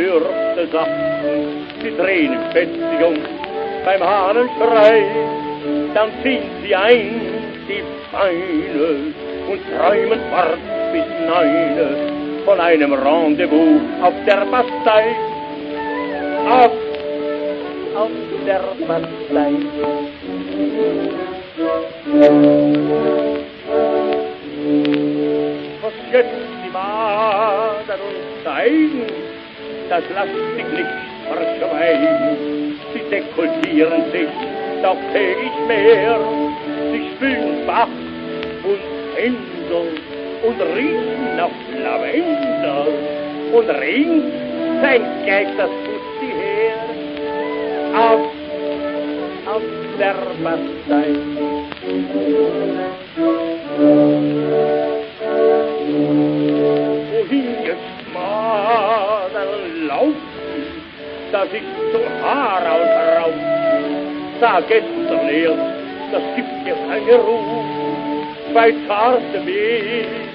Fürste sachten die Tränenfestigung beim Hahnenschrei. Dann ziehen sie ein, die Beine, und träumen fort bis 9 von einem Rendezvous auf der Bastei. Auf der Bastei. Was jetzt die Madern uns zeigen, das lasst sich nicht verschweigen. Sie dekoltieren sich doch täglich mehr. Sie spülen Bach und Händel und riechen nach Lavendel. Und rings sein Geld, das tut sie her. Auf der Bastei. Wohin jetzt Madern laufen, dass ich zum Haaraus rauf. Sag gestern erst, das gibt mir keine Ruhe, bei zartem Weh